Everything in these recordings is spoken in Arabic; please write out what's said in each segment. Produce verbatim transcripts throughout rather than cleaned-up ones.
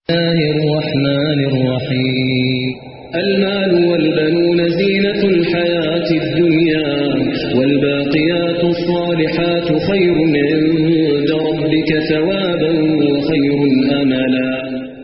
الله الرحمن الرحيم. المال والبنون زينة الحياة الدنيا والباقيات الصالحات خير عند ربك ثوابا وخير أملا.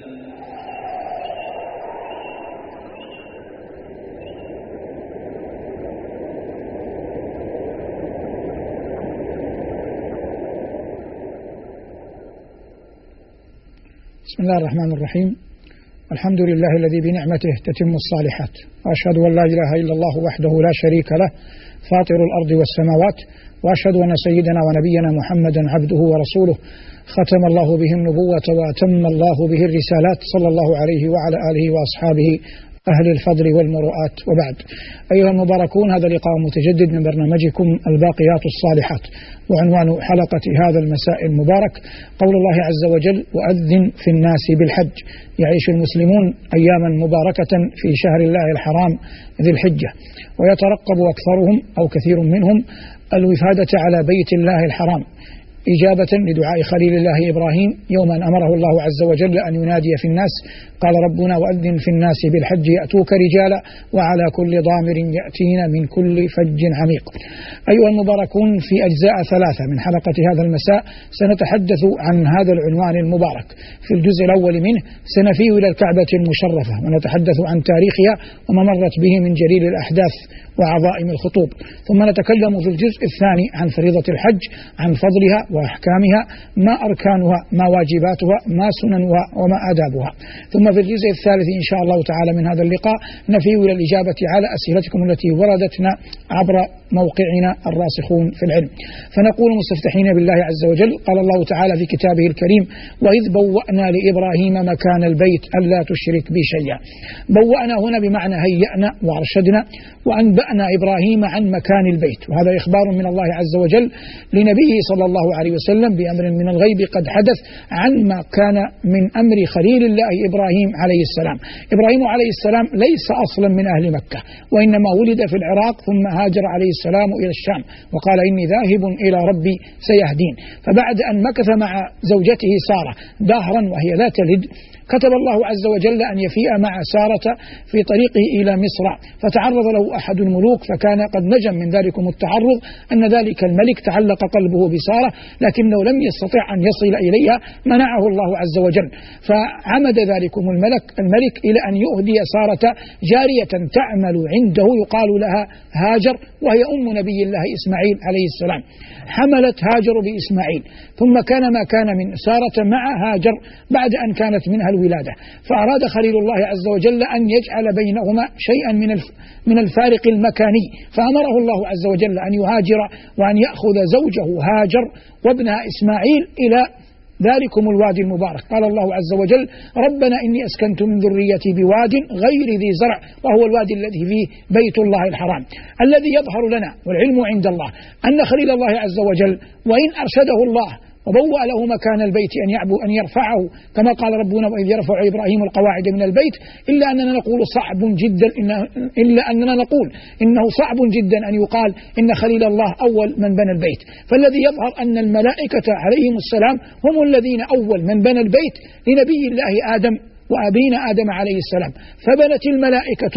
بسم الله الرحمن الرحيم. الحمد لله الذي بنعمته تتم الصالحات، وأشهد أن لا إله إلا الله وحده لا شريك له فاطر الأرض والسماوات، وأشهد أن سيدنا ونبينا محمدا عبده ورسوله ختم الله به النبوة وأتم الله به الرسالات، صلى الله عليه وعلى آله وأصحابه أهل الفضل والمروءات، وبعد. أيها المباركون، هذا لقاء متجدد من برنامجكم الباقيات الصالحات، وعنوان حلقة هذا المساء المبارك قول الله عز وجل: وأذن في الناس بالحج. يعيش المسلمون أياما مباركة في شهر الله الحرام ذي الحجة، ويترقب أكثرهم أو كثير منهم الوفادة على بيت الله الحرام إجابة لدعاء خليل الله إبراهيم يوم أن أمره الله عز وجل أن ينادي في الناس. قال ربنا: وأذن في الناس بالحج يأتوك رجالا وعلى كل ضامر يأتين من كل فج عميق. أيها المباركون، في أجزاء ثلاثة من حلقة هذا المساء سنتحدث عن هذا العنوان المبارك. في الجزء الأول منه سنفيه إلى الكعبة المشرفة ونتحدث عن تاريخها وما مرت به من جليل الأحداث وعظائم الخطوب، ثم نتكلم في الجزء الثاني عن فريضة الحج، عن فضلها وأحكامها، ما أركانها، ما واجباتها، ما سننها، وما آدابها. ثم في الجزء الثالث إن شاء الله تعالى من هذا اللقاء نفي إلى الإجابة على أسئلتكم التي وردتنا عبر موقعنا الراسخون في العلم. فنقول مستفتحين بالله عز وجل: قال الله تعالى في كتابه الكريم: وإذ بوأنا لإبراهيم مكان البيت ألا تشرك بي شيئا. بوأنا هنا بمعنى هيأنا وأرشدنا وأنبأنا إبراهيم عن مكان البيت، وهذا إخبار من الله عز وجل لنبيه صلى الله عليه وسلم بأمر من الغيب قد حدث عن ما كان من أمر خليل الله إبراهيم عليه السلام. إبراهيم عليه السلام ليس أصلا من أهل مكة، وإنما ولد في العراق ثم هاجر عليه السلام إلى الشام وقال: إني ذاهب إلى ربي سيهدين. فبعد أن مكث مع زوجته سارة دهرا وهي لا تلد، كتب الله عز وجل أن يفيء مع سارة في طريقه إلى مصر، فتعرض له أحد الملوك فكان قد نجم من ذلكم التعرض أن ذلك الملك تعلق قلبه بسارة، لكنه لم يستطع أن يصل إليها، منعه الله عز وجل. فعمد ذلكم الملك الملك إلى أن يهدي سارة جارية تعمل عنده يقال لها هاجر، وهي أم نبي الله إسماعيل عليه السلام. حملت هاجر بإسماعيل، ثم كان ما كان من سارة مع هاجر بعد أن كانت منها الولادة، فأراد خليل الله عز وجل أن يجعل بينهما شيئا من من الفارق المكاني، فأمره الله عز وجل أن يهاجر وأن يأخذ زوجه هاجر وابنها إسماعيل إلى ذلكم الوادي المبارك. قال الله عز وجل: ربنا إني أسكنت من ذريتي بواد غير ذي زرع، وهو الوادي الذي فيه بيت الله الحرام. الذي يظهر لنا والعلم عند الله أن خليل الله عز وجل وإن أرشده الله وبوأ له مكان البيت أن يعبو أن يرفعه كما قال ربنا: وإذ يرفع إبراهيم القواعد من البيت، إلا أننا نقول صعب جدا إن إلا أننا نقول إنه صعب جدا أن يقال إن خليل الله أول من بنى البيت. فالذي يظهر أن الملائكة عليهم السلام هم الذين أول من بنى البيت لنبي الله آدم وأبينا آدم عليه السلام، فبنت الملائكة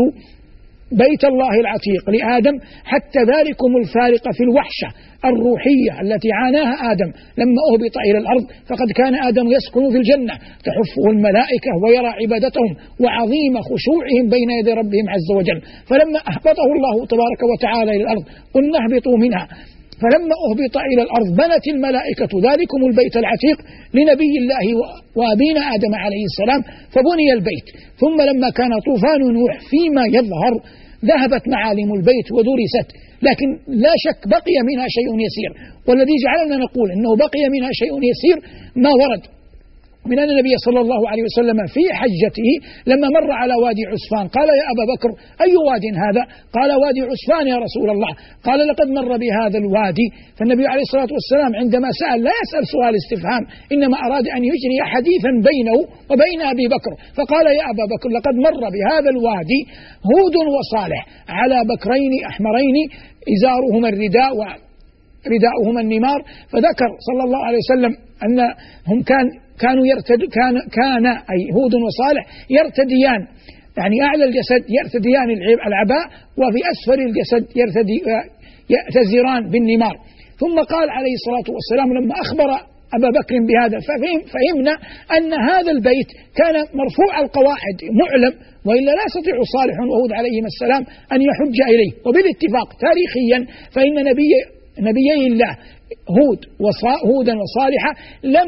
بيت الله العتيق لآدم، حتى ذلكم الفارق في الوحشة الروحية التي عاناها آدم لما أهبط إلى الأرض، فقد كان آدم يسكن في الجنة تحفه الملائكة ويرى عبادتهم وعظيم خشوعهم بين يدي ربهم عز وجل. فلما أهبطه الله تبارك وتعالى إلى الأرض قلنا اهبطوا منها، فلما أهبط إلى الأرض بنت الملائكة ذلكم البيت العتيق لنبي الله وأبينا آدم عليه السلام، فبني البيت. ثم لما كان طوفان نوح فيما يظهر ذهبت معالم البيت ودرست، لكن لا شك بقي منها شيء يسير، والذي جعلنا نقول إنه بقي منها شيء يسير ما ورد من أن النبي صلى الله عليه وسلم في حجته لما مر على وادي عسفان قال: يا أبا بكر أي واد هذا؟ قال: وادي عسفان يا رسول الله. قال: لقد مر بهذا الوادي. فالنبي عليه الصلاة والسلام عندما سأل لا يسأل سؤال استفهام، إنما أراد أن يجري حديثا بينه وبين أبي بكر، فقال: يا أبا بكر لقد مر بهذا الوادي هود وصالح على بكرين أحمرين إزارهما الرداء رداؤهما النمار. فذكر صلى الله عليه وسلم أنهم كان كانوا يرتد كان كان أي هود وصالح يرتديان يعني أعلى الجسد يرتديان العباء، وفي أسفل الجسد يرتدي يأتزران بالنمار. ثم قال عليه الصلاة والسلام لما أخبر أبا بكر بهذا ففهم فهمنا أن هذا البيت كان مرفوع القواعد معلم، وإلا لا يستطيع صالح وهود عليهما السلام أن يحج إليه. وبالاتفاق تاريخيا فإن نبي نبيي الله هود وهودا وصالحا لم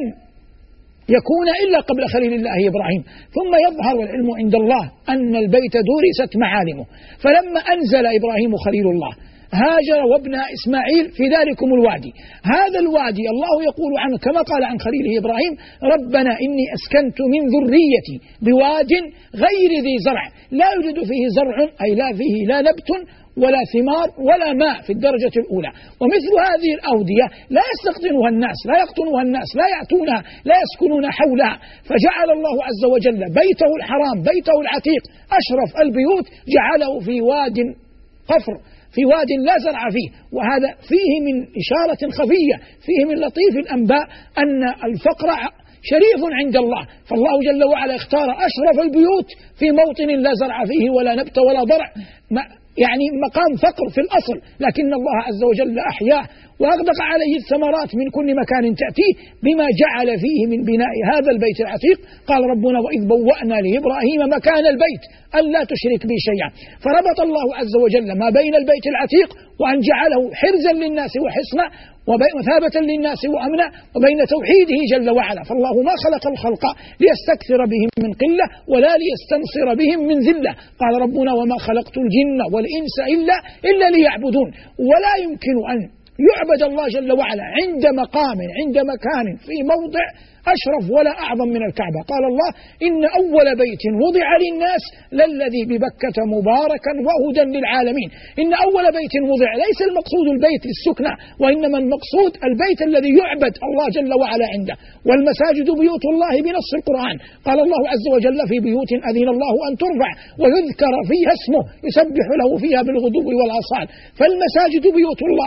يكون إلا قبل خليل الله إبراهيم. ثم يظهر العلم عند الله أن البيت دورست معالمه، فلما أنزل إبراهيم خليل الله هاجر وابنها إسماعيل في ذلكم الوادي. هذا الوادي الله يقول عنه كما قال عن خليله إبراهيم: ربنا إني أسكنت من ذريتي بواد غير ذي زرع لا يوجد فيه زرع أي لا فيه لا نبت ولا ثمار ولا ماء في الدرجة الأولى. ومثل هذه الأودية لا يستقطنها الناس، لا يقطنها الناس، لا يأتونها، لا يسكنون حولها. فجعل الله عز وجل بيته الحرام بيته العتيق أشرف البيوت جعله في واد قفر، في واد لا زرع فيه. وهذا فيه من إشارة خفية، فيه من لطيف الأنباء أن الفقر شريف عند الله، فالله جل وعلا اختار أشرف البيوت في موطن لا زرع فيه ولا نبت ولا ضرع، يعني مقام فقر في الأصل، لكن الله عز وجل أحياه وأغدق عليه الثمرات من كل مكان تأتيه بما جعل فيه من بناء هذا البيت العتيق. قال ربنا: وإذ بوأنا لإبراهيم مكان البيت ألا تشرك بي شيئا. فربط الله عز وجل ما بين البيت العتيق وأن جعله حرزا للناس وحصنا ومثابة للناس وأمنا وبين توحيده جل وعلا. فالله ما خلق الخلق ليستكثر بهم من قلة ولا ليستنصر بهم من ذلة. قال ربنا: وما خلقت الجن والإنس إلا, إلا ليعبدون. ولا يمكن أن يعبد الله جل وعلا عند مقام عند مكان في موضع أشرف ولا أعظم من الكعبة. قال الله: إن أول بيت وضع للناس للذي ببكة مباركا وهدى للعالمين. إن أول بيت وضع ليس المقصود البيت للسكنة، وإنما المقصود البيت الذي يعبد الله جل وعلا عنده. والمساجد بيوت الله بنص القرآن. قال الله عز وجل: في بيوت أذن الله أن ترفع ويذكر فيها اسمه يسبح له فيها بالغدو والآصال. فالمساجد بيوت الله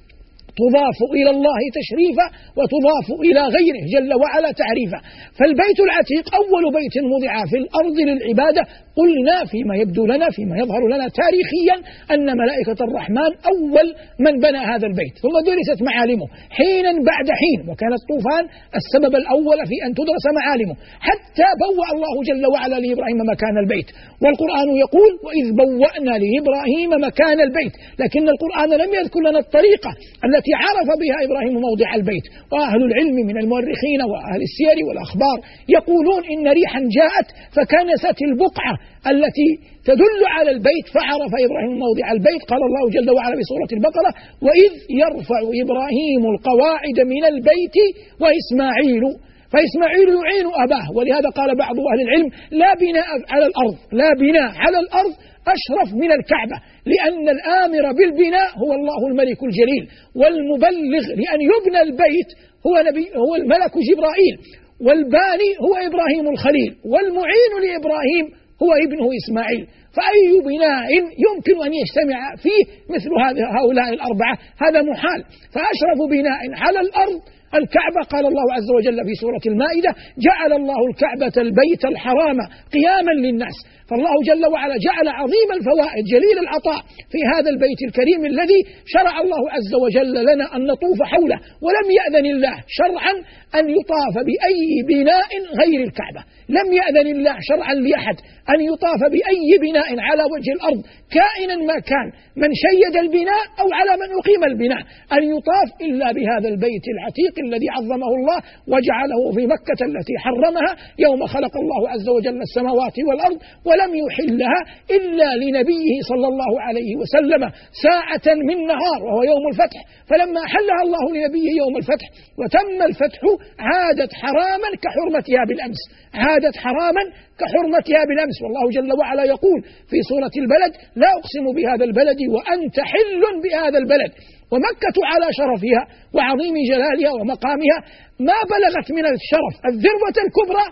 تضاف إلى الله تشريفا وتضاف إلى غيره جل وعلا تعريفا. فالبيت العتيق أول بيت وضع في الأرض للعبادة. قلنا فيما يبدو لنا فيما يظهر لنا تاريخيا أن ملائكة الرحمن أول من بنى هذا البيت، ثم درست معالمه حينا بعد حين، وكان الطوفان السبب الأول في أن تدرس معالمه حتى بوأ الله جل وعلا لإبراهيم مكان البيت. والقرآن يقول: وإذ بوأنا لإبراهيم مكان البيت. لكن القرآن لم يذكر لنا الطريقة التي عرف بها إبراهيم موضع البيت. وأهل العلم من المؤرخين وأهل السير والأخبار يقولون إن ريحا جاءت فكنست البقعة التي تدل على البيت فعرف إبراهيم موضع البيت. قال الله جل وعلا في سورة البقرة: وإذ يرفع إبراهيم القواعد من البيت وإسماعيل فإسماعيل يعين أباه. ولهذا قال بعض أهل العلم: لا بناء على الأرض لا بناء على الأرض أشرف من الكعبة، لأن الآمر بالبناء هو الله الملك الجليل، والمبلغ لأن يبنى البيت هو, نبي هو الملك جبرائيل، والباني هو إبراهيم الخليل، والمعين لإبراهيم هو ابنه إسماعيل. فأي بناء يمكن أن يجتمع فيه مثل هؤلاء الأربعة؟ هذا محال. فأشرف بناء على الأرض الكعبة. قال الله عز وجل في سورة المائدة: جعل الله الكعبة البيت الحرام قياما للناس. فالله جل وعلا جعل عظيم الفوائد جليل العطاء في هذا البيت الكريم الذي شرع الله عز وجل لنا أن نطوف حوله. ولم يأذن الله شرعا أن يطاف بأي بناء غير الكعبة، لم يأذن الله شرعا لأحد أن يطاف بأي بناء على وجه الأرض كائنا ما كان، من شيد البناء أو على من أقيم البناء، أن يطاف إلا بهذا البيت العتيق الذي عظمه الله وجعله في مكة التي حرمها يوم خلق الله عز وجل السماوات والأرض، ولم يحلها إلا لنبيه صلى الله عليه وسلم ساعة من نهار وهو يوم الفتح. فلما حلها الله لنبيه يوم الفتح وتم الفتح عادت حراما كحرمتها بالأمس، عادت حراما كحرمتها بالأمس. والله جل وعلا يقول في سورة البلد: لا أقسم بهذا البلد وأنت حل بهذا البلد. ومكة على شرفها وعظيم جلالها ومقامها ما بلغت من الشرف الذروة الكبرى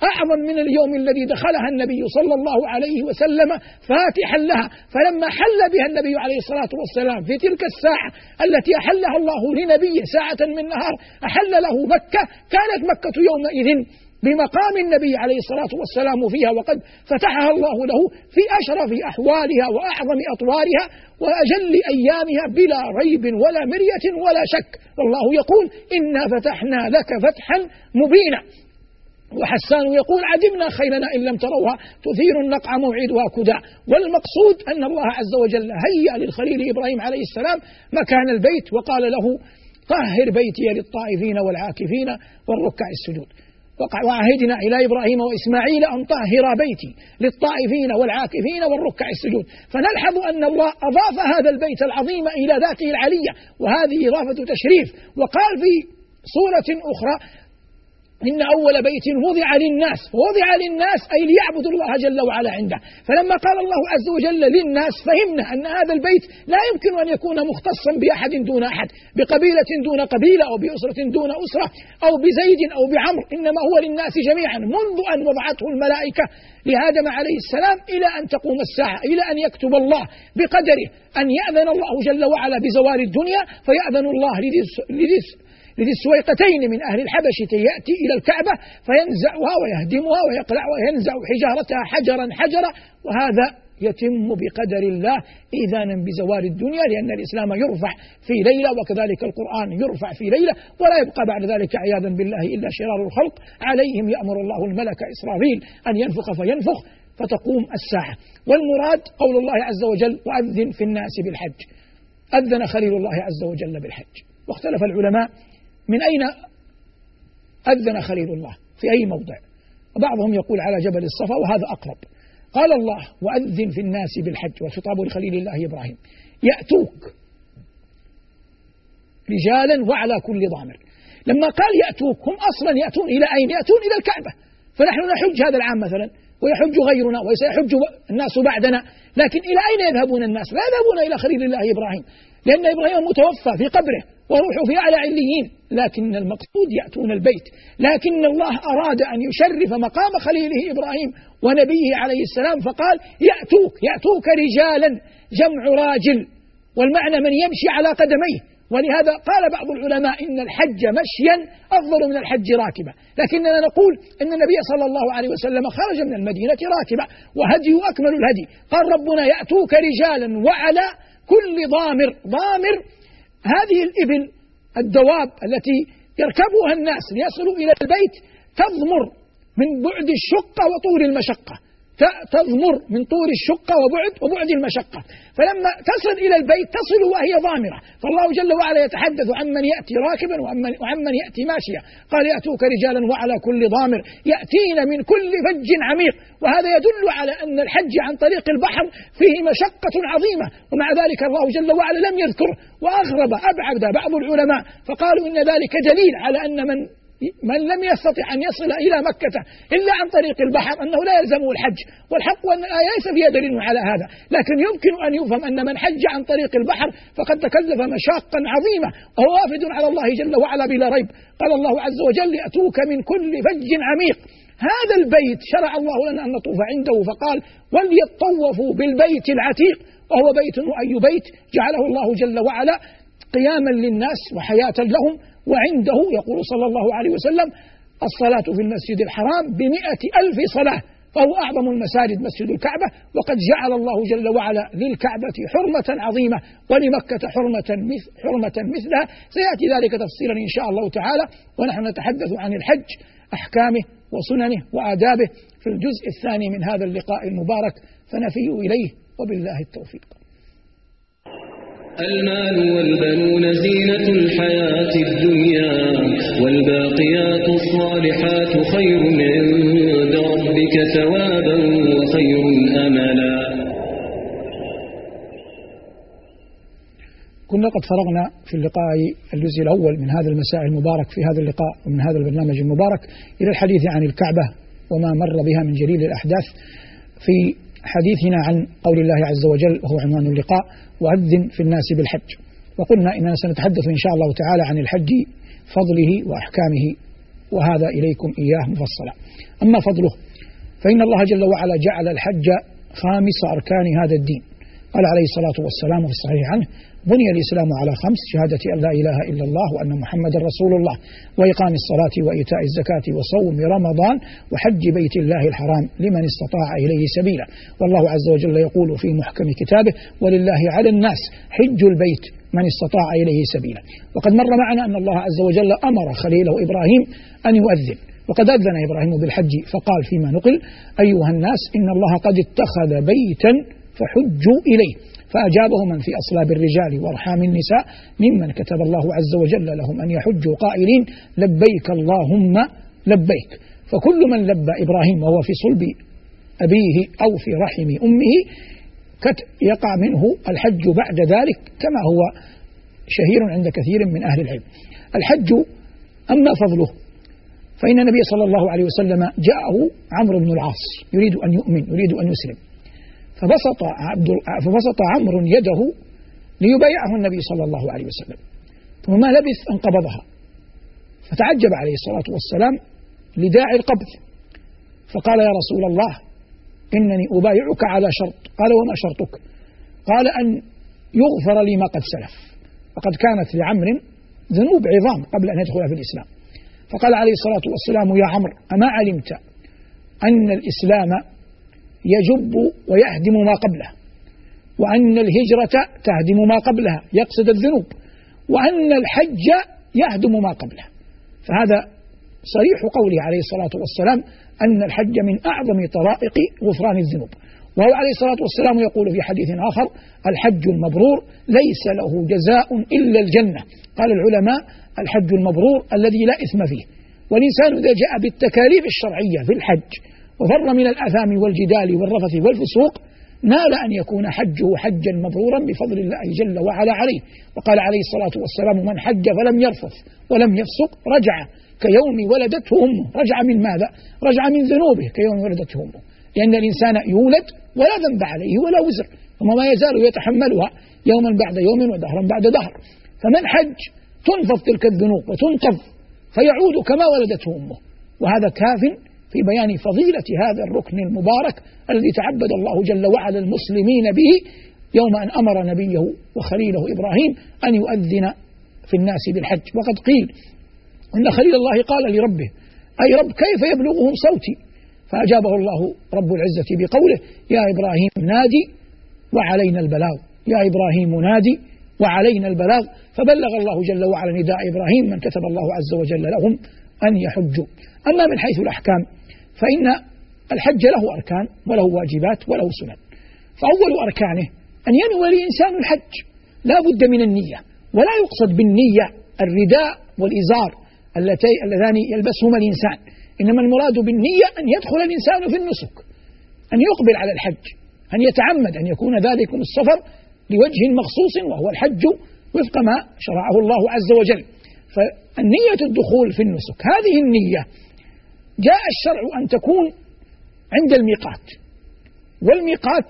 أعظم من اليوم الذي دخلها النبي صلى الله عليه وسلم فاتحا لها، فلما حل بها النبي عليه الصلاة والسلام في تلك الساعة التي أحلها الله لنبيه ساعة من نهار أحل له مكة، كانت مكة يومئذ بمقام النبي عليه الصلاة والسلام فيها، وقد فتحها الله له في أشرف أحوالها وأعظم أطوارها وأجل أيامها بلا ريب ولا مرية ولا شك. والله يقول إنا فتحنا لك فتحا مبينا. وحسان يقول عجبنا خيلنا إن لم تروها تثير النقع موعدها كدع. والمقصود أن الله عز وجل هيأ للخليل إبراهيم عليه السلام مكان البيت وقال له طهر بيتي للطائفين والعاكفين والركع السجود. وعهدنا إلى إبراهيم وإسماعيل أن طهر بيتي للطائفين والعاكفين والركع السجود. فنلحظ أن الله أضاف هذا البيت العظيم إلى ذاته العلية، وهذه إضافة تشريف. وقال في سورة أخرى إن أول بيت وضع للناس، ووضع للناس أي ليعبدوا الله جل وعلا عنده. فلما قال الله عز وجل للناس فهمنا أن هذا البيت لا يمكن أن يكون مختصا بأحد دون أحد، بقبيلة دون قبيلة أو بأسرة دون أسرة أو بزيد أو بعمر، إنما هو للناس جميعا منذ أن وضعته الملائكة لآدم عليه السلام إلى أن تقوم الساعة، إلى أن يكتب الله بقدره أن يأذن الله جل وعلا بزوال الدنيا، فيأذن الله لذي لذي السويقتين من أهل الحبشة يأتي إلى الكعبة فينزعها ويهدمها ويقلع وينزع حجارتها حجرا حجرا، وهذا يتم بقدر الله إذانا بزوال الدنيا، لأن الإسلام يرفع في ليلة وكذلك القرآن يرفع في ليلة، ولا يبقى بعد ذلك عياذا بالله إلا شرار الخلق عليهم يأمر الله الملك إسرافيل أن ينفخ فينفخ فتقوم الساعة. والمراد قول الله عز وجل وأذن في الناس بالحج. أذن خليل الله عز وجل بالحج، واختلف العلماء من أين أذن خليل الله في أي موضع، وبعضهم يقول على جبل الصفا وهذا أقرب. قال الله وأذن في الناس بالحج، والخطاب لخليل الله إبراهيم، يأتوك رجالا وعلى كل ضامر. لما قال يأتوك هم أصلا يأتون إلى أين؟ يأتون إلى الكعبة، فنحن نحج هذا العام مثلا ويحج غيرنا وسيحج الناس بعدنا، لكن إلى أين يذهبون الناس؟ لا يذهبون إلى خليل الله إبراهيم، لأن إبراهيم متوفى في قبره وروحه في أعلى عليين، لكن المقصود يأتون البيت. لكن الله أراد أن يشرف مقام خليله إبراهيم ونبيه عليه السلام فقال يأتوك، يأتوك رجالا جمع راجل، والمعنى من يمشي على قدميه. ولهذا قال بعض العلماء إن الحج مشيا أفضل من الحج راكبا، لكننا نقول إن النبي صلى الله عليه وسلم خرج من المدينة راكبا وهديه أكمل الهدي. قال ربنا يأتوك رجالا وعلى كل ضامر. ضامر هذه الإبل الدواب التي يركبها الناس ليصلوا إلى البيت، تضمر من بعد الشقة وطول المشقة، تضمر من طول الشقة وبعد وبعد المشقة، فلما تصل إلى البيت تصل وهي ضامرة. فالله جل وعلا يتحدث عن من يأتي راكبا وعن من يأتي ماشيا. قال يأتوك رجالا وعلى كل ضامر يأتين من كل فج عميق، وهذا يدل على أن الحج عن طريق البحر فيه مشقة عظيمة، ومع ذلك الله جل وعلا لم يذكره، وأغرب أبعد بعض العلماء فقالوا إن ذلك دليل على أن من من لم يستطع أن يصل إلى مكة إلا عن طريق البحر أنه لا يلزمه الحج، والحق أن الآية ليس فيها دليل على هذا، لكن يمكن أن يفهم أن من حج عن طريق البحر فقد تكلف مشاقا عظيمة وهو وافد على الله جل وعلا بلا ريب. قال الله عز وجل يأتوك من كل فج عميق. هذا البيت شرع الله لنا أن نطوف عنده، فقال وليطوفوا بالبيت العتيق، وهو بيت وأي بيت جعله الله جل وعلا قياما للناس وحياة لهم. وعنده يقول صلى الله عليه وسلم الصلاة في المسجد الحرام بمئة ألف صلاة، فهو أعظم المساجد مسجد الكعبة، وقد جعل الله جل وعلا للكعبة حرمة عظيمة ولمكة حرمة مثل حرمة مثلها. سيأتي ذلك تفصيلا إن شاء الله تعالى، ونحن نتحدث عن الحج أحكامه وسننه وآدابه في الجزء الثاني من هذا اللقاء المبارك، فنفي إليه وبالله التوفيق. المال والبنون زينة الحياة الدنيا، والباقيات الصالحات خير عند ربك ثوابا وخير أملا. كنا قد فرغنا في اللقاء الجزء الأول من هذا المساء المبارك في هذا اللقاء ومن هذا البرنامج المبارك إلى الحديث عن الكعبة وما مر بها من جليل الأحداث، في حديثنا عن قول الله عز وجل وهو عنوان اللقاء وأذن في الناس بالحج. وقلنا إننا سنتحدث إن شاء الله تعالى عن الحج، فضله وأحكامه وهذا إليكم إياه مفصلا. أما فضله فإن الله جل وعلا جعل الحج خامس أركان هذا الدين. قال عليه الصلاة والسلام في الصحيح عنه: بني الإسلام على خمس: شهادة أن لا إله إلا الله وأن محمد رسول الله، وإقام الصلاة وإيتاء الزكاة وصوم رمضان وحج بيت الله الحرام لمن استطاع إليه سبيلا. والله عز وجل يقول في محكم كتابه: ولله على الناس حج البيت من استطاع إليه سبيلا. وقد مر معنا أن الله عز وجل أمر خليله إبراهيم أن يؤذن، وقد أذن إبراهيم بالحج فقال فيما نقل: أيها الناس إن الله قد اتخذ بيتا فحجوا إليه، فأجابه من في أصلاب الرجال وأرحام النساء ممن كتب الله عز وجل لهم أن يحجوا قائلين: لبيك اللهم لبيك. فكل من لبى إبراهيم وهو في صلب أبيه أو في رحم أمه يقع منه الحج بعد ذلك، كما هو شهير عند كثير من أهل العلم. الحج أما فضله فإن النبي صلى الله عليه وسلم جاءه عمرو بن العاص يريد أن يؤمن، يريد أن يسلم، فبسط عبد فبسط عمرو يده ليبايعه النبي صلى الله عليه وسلم، ثم ما لبث أن قبضها، فتعجب عليه الصلاة والسلام لداعي القبض، فقال: يا رسول الله إنني أبايعك على شرط. قال: وما شرطك؟ قال: أن يغفر لي ما قد سلف، فقد كانت لعمرو ذنوب عظام قبل أن يدخل في الإسلام. فقال عليه الصلاة والسلام: يا عمرو أما علمت أن الإسلام يجب ويهدم ما قبله، وأن الهجرة تهدم ما قبلها يقصد الذنوب، وأن الحج يهدم ما قبله. فهذا صريح قوله عليه الصلاة والسلام أن الحج من أعظم طرائق غفران الذنوب. وهو عليه الصلاة والسلام يقول في حديث آخر: الحج المبرور ليس له جزاء إلا الجنة. قال العلماء: الحج المبرور الذي لا إثم فيه. والإنسان إذا جاء بالتكاليف الشرعية في الحج وفر من الآثام والجدال والرفث والفسوق نال أن يكون حجه حجا مبرورا بفضل الله جل وعلا عليه. وقال عليه الصلاة والسلام: من حج فلم يرفث ولم يفسق رجع كيوم ولدته أمه. رجع من ماذا؟ رجع من ذنوبه كيوم ولدته أمه، لأن الإنسان يولد ولا ذنب عليه ولا وزر، ثم ما يزال يتحملها يوما بعد يوم ودهرا بعد دهر. فمن حج تنفض تلك الذنوب وتنقض فيعود كما ولدته أمه. وهذا كاف في بيان فضيلة هذا الركن المبارك الذي تعبد الله جل وعلا المسلمين به يوم أن أمر نبيه وخليله إبراهيم أن يؤذن في الناس بالحج. وقد قيل إن خليل الله قال لربه: أي رب كيف يبلغهم صوتي؟ فأجابه الله رب العزة بقوله: يا إبراهيم نادي وعلينا البلاغ، يا إبراهيم نادي وعلينا البلاغ. فبلغ الله جل وعلا نداء إبراهيم من كتب الله عز وجل لهم أن يحجوا. أما من حيث الأحكام فإن الحج له أركان وله واجبات وله سنن. فأول أركانه أن ينوي الإنسان الحج، لا بد من النية، ولا يقصد بالنية الرداء والإزار اللذان يلبسهما الإنسان، إنما المراد بالنية أن يدخل الإنسان في النسك، أن يقبل على الحج، أن يتعمد أن يكون ذلك السفر لوجه مخصوص وهو الحج وفق ما شرعه الله عز وجل. فالنية الدخول في النسك، هذه النية جاء الشرع أن تكون عند الميقات، والميقات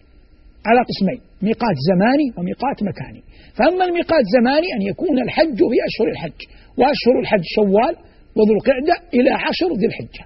على قسمين: ميقات زماني وميقات مكاني. فأما الميقات زماني أن يكون الحج في أشهر الحج، وأشهر الحج شوال وذو القعدة إلى عشر ذي الحجة.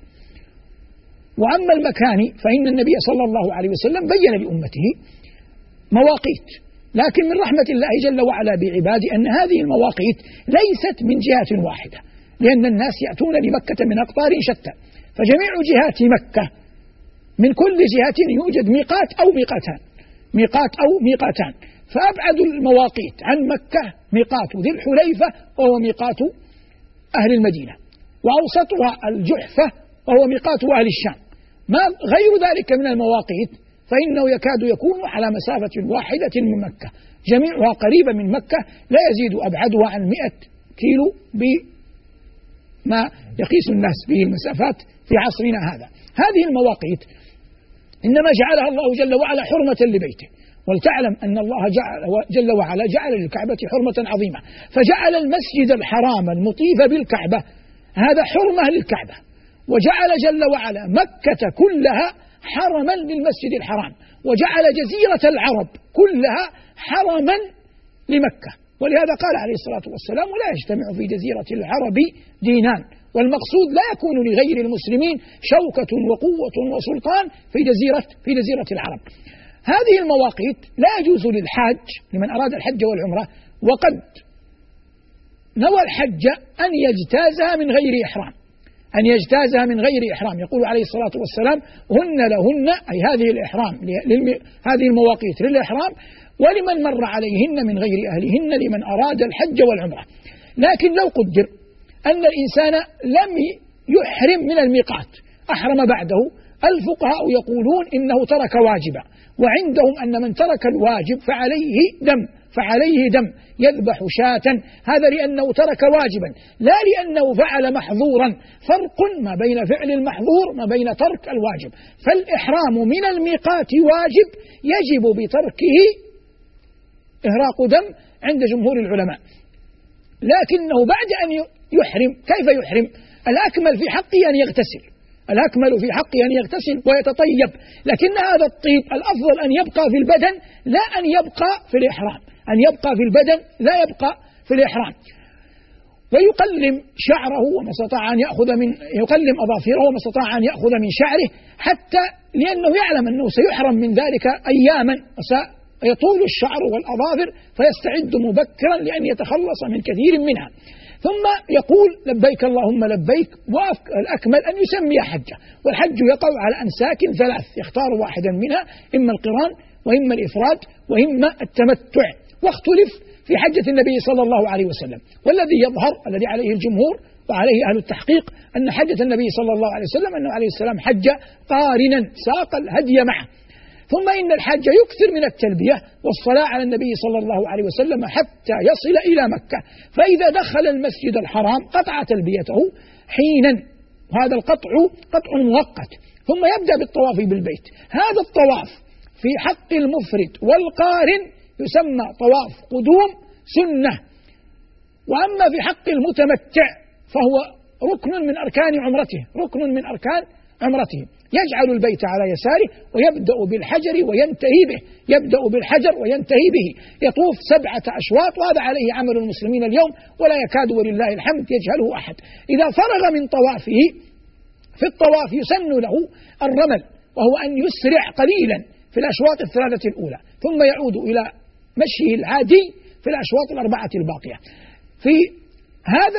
وأما المكاني فإن النبي صلى الله عليه وسلم بين لأمته مواقيت، لكن من رحمة الله جل وعلا بعباده أن هذه المواقيت ليست من جهة واحدة، لأن الناس يأتون لمكة من أقطار شتى، فجميع جهات مكة من كل جهة يوجد ميقات أو ميقاتان، ميقات أو ميقاتان. فأبعد المواقيت عن مكة ميقات ذي الحليفة وهو ميقات أهل المدينة، وأوسطها الجحفة وهو ميقات أهل الشام. ما غير ذلك من المواقيت فإنه يكاد يكون على مسافة واحدة من مكة، جميعها قريبة من مكة، لا يزيد أبعدها عن مئة كيلو بما يقيس الناس به المسافات في عصرنا هذا. هذه المواقيت إنما جعلها الله جل وعلا حرمة لبيته. ولتعلم أن الله جعل جل وعلا جعل للكعبة حرمة عظيمة، فجعل المسجد الحرام المطيف بالكعبة هذا حرمة للكعبة، وجعل جل وعلا مكة كلها حرما للمسجد الحرام، وجعل جزيرة العرب كلها حرما لمكة. ولهذا قال عليه الصلاة والسلام: ولا يجتمع في جزيرة العرب دينان، والمقصود لا يكون لغير المسلمين شوكة وقوة وسلطان في جزيرة في جزيرة العرب. هذه المواقيت لا يجوز للحاج لمن أراد الحج والعمرة وقد نوى الحج أن يجتازها من غير إحرام، أن يجتازها من غير إحرام. يقول عليه الصلاة والسلام: هن لهن، أي هذه الإحرام هذه المواقيت للإحرام، ولمن مر عليهن من غير أهلهن لمن أراد الحج والعمرة. لكن لو قدر أن الإنسان لم يحرم من الميقات، أحرم بعده، الفقهاء يقولون إنه ترك واجبا، وعندهم أن من ترك الواجب فعليه دم فعليه دم يذبح شاة، هذا لأنه ترك واجبا لا لأنه فعل محظورا. فرق ما بين فعل المحظور ما بين ترك الواجب. فالإحرام من الميقات واجب يجب بتركه إهراق دم عند جمهور العلماء، لكنه بعد أن يحرم كيف يحرم؟ الأكمل في حقه أن يغتسل، الأكمل في حقه أن يغتسل ويتطيب، لكن هذا الطيب الأفضل أن يبقى في البدن لا أن يبقى في الإحرام، أن يبقى في البدن لا يبقى في الإحرام. ويقلم شعره وما استطاع أن يأخذ من يقلم أظافره وما استطاع أن يأخذ من شعره، حتى لأنه يعلم أنه سيحرم من ذلك أياما وسيطول الشعر والأظافر، فيستعد مبكرا لأن يتخلص من كثير منها. ثم يقول: لبيك اللهم لبيك، والأكمل أن يسمي حجة. والحج يقع على أنساك ثلاث يختار واحدا منها، إما القران وإما الإفراد وإما التمتع. واختلف في حجة النبي صلى الله عليه وسلم، والذي يظهر الذي عليه الجمهور وعليه أهل التحقيق أن حجة النبي صلى الله عليه وسلم أنه عليه السلام حج قارنا ساق الهدي معه. ثم إن الحج يكثر من التلبية والصلاة على النبي صلى الله عليه وسلم حتى يصل إلى مكة، فإذا دخل المسجد الحرام قطع تلبيته حينا، وهذا القطع قطع مؤقت، ثم يبدأ بالطواف بالبيت. هذا الطواف في حق المفرد والقارن يسمى طواف قدوم سنة، وأما في حق المتمتع فهو ركن من أركان عمرته ركن من أركان عمرته يجعل البيت على يساره ويبدأ بالحجر وينتهي به يبدأ بالحجر وينتهي به يطوف سبعة أشواط، وهذا عليه عمل المسلمين اليوم ولا يكاد ولله الحمد يجهله أحد. إذا فرغ من طوافه في الطواف يسن له الرمل، وهو أن يسرع قليلا في الأشواط الثلاثة الأولى، ثم يعود إلى مشيه العادي في الأشواط الأربعة الباقية. في هذا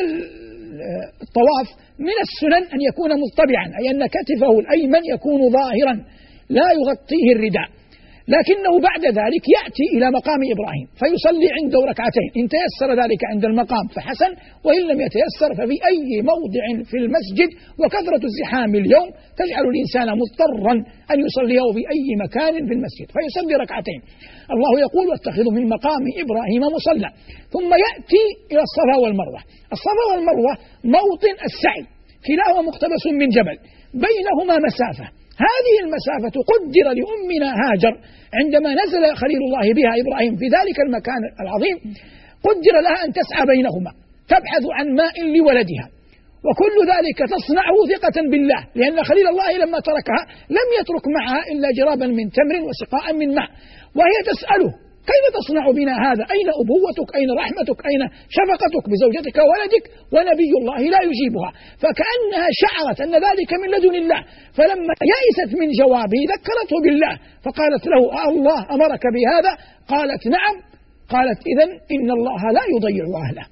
الطواف من السنن أن يكون مضطبعا، أي أن كتفه الأيمن يكون ظاهرا لا يغطيه الرداء، لكنه بعد ذلك يأتي إلى مقام إبراهيم فيصلي عنده ركعتين، إن تيسر ذلك عند المقام فحسن، وإن لم يتيسر ففي أي موضع في المسجد، وكثرة الزحام اليوم تجعل الإنسان مضطرا أن يصليه في أي مكان في المسجد فيصلي ركعتين. الله يقول: واتخذوا من مقام إبراهيم مصلى. ثم يأتي إلى الصفا والمروة. الصفا والمروة موطن السعي، كلاهما مقتبس من جبل، بينهما مسافة. هذه المسافة قدر لأمنا هاجر عندما نزل خليل الله بها إبراهيم في ذلك المكان العظيم، قدر لها أن تسعى بينهما تبحث عن ماء لولدها، وكل ذلك تصنعه ثقة بالله، لأن خليل الله لما تركها لم يترك معها إلا جرابا من تمر وسقاء من ماء، وهي تسأله: كيف تصنع بنا هذا؟ أين أبوتك؟ أين رحمتك؟ أين شفقتك بزوجتك وولدك؟ ونبي الله لا يجيبها. فكأنها شعرت أن ذلك من لدن الله، فلما يئست من جوابه ذكرته بالله فقالت له: الله أمرك بهذا؟ قالت: نعم. قالت: إذن إن الله لا يضيع أهله.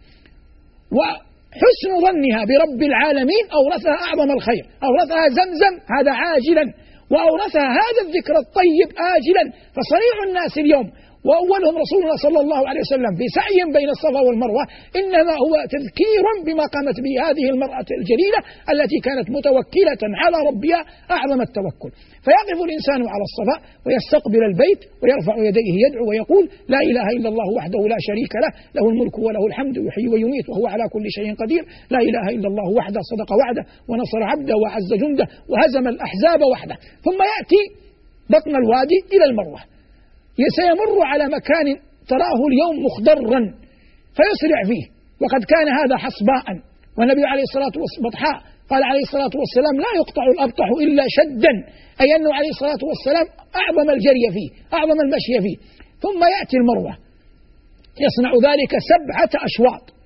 وحسن ظنها برب العالمين أورثها أعظم الخير، أورثها زمزم هذا عاجلا، وأورثها هذا الذكر الطيب آجلا. فصريع الناس اليوم وأولهم رسولنا صلى الله عليه وسلم في سعي بين الصفا والمروة إنما هو تذكير بما قامت به هذه المرأة الجليلة التي كانت متوكلة على ربها أعظم التوكل. فيقف الإنسان على الصفا ويستقبل البيت ويرفع يديه يدعو ويقول: لا إله إلا الله وحده لا شريك له، له الملك وله الحمد يحيي ويميت وهو على كل شيء قدير، لا إله إلا الله وحده صدق وعده ونصر عبده وعز جنده وهزم الأحزاب وحده. ثم يأتي بطن الوادي إلى المروة، سيمر على مكان تراه اليوم مخضرا فيسرع فيه، وقد كان هذا حصباء، والنبي عليه الصلاة والسلام بطحاء قال عليه الصلاة والسلام: لا يقطع الأبطح إلا شدا، أي أنه عليه الصلاة والسلام أعظم الجري فيه أعظم المشي فيه. ثم يأتي المروة يصنع ذلك سبعة أشواط،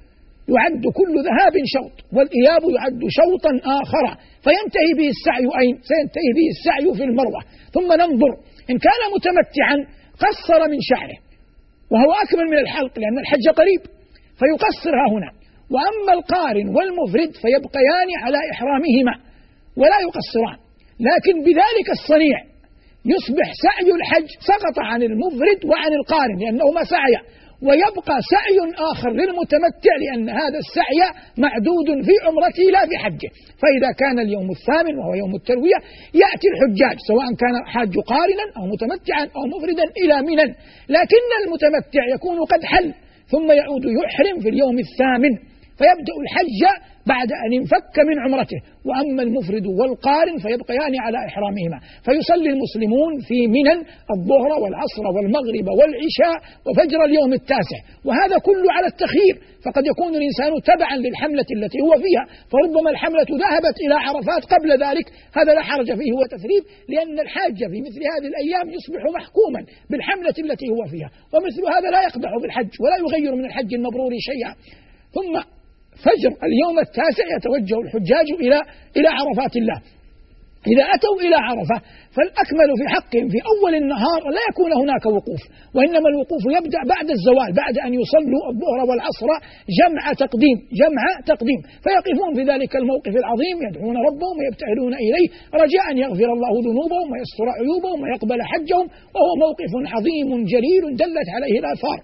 يعد كل ذهاب شوط، والإياب يعد شوطا آخر، فينتهي به السعي أين؟ سينتهي به السعي في المروة. ثم ننظر إن كان متمتعا قصر من شعره وهو أكمل من الحلق لأن الحج قريب فيقصرها هنا، وأما القارن والمفرد فيبقيان على إحرامهما ولا يقصران، لكن بذلك الصنيع يصبح سعي الحج سقط عن المفرد وعن القارن لأنهما سعيا، ويبقى سعي آخر للمتمتع لأن هذا السعي معدود في عمرته لا في حجه. فإذا كان اليوم الثامن وهو يوم التروية يأتي الحجاج سواء كان حاج قارنا أو متمتعا أو مفردا إلى منى، لكن المتمتع يكون قد حل ثم يعود يحرم في اليوم الثامن فيبدأ الحج بعد أن انفك من عمرته، وأما المفرد والقارن فيبقيان على إحرامهما، فيصلي المسلمون في منى الظهر والعصر والمغرب والعشاء وفجر اليوم التاسع، وهذا كله على التخيير، فقد يكون الإنسان تبعا للحملة التي هو فيها، فربما الحملة ذهبت إلى عرفات قبل ذلك، هذا لا حرج فيه وتثريب، لأن الحاج في مثل هذه الأيام يصبح محكوما بالحملة التي هو فيها، ومثل هذا لا يقدح في الحج ولا يغير من الحج المبرور شيئا. ثم فجر اليوم التاسع يتوجه الحجاج إلى إلى عرفات الله. إذا أتوا إلى عرفة فالأكمل في حقهم في أول النهار لا يكون هناك وقوف، وإنما الوقوف يبدأ بعد الزوال بعد أن يصلوا الظهر والعصر جمع تقديم جمع تقديم فيقفون في ذلك الموقف العظيم يدعون ربهم ويبتهلون إليه رجاء أن يغفر الله ذنوبهم ويستر عيوبهم ويقبل حجهم، وهو موقف عظيم جليل دلت عليه الآثار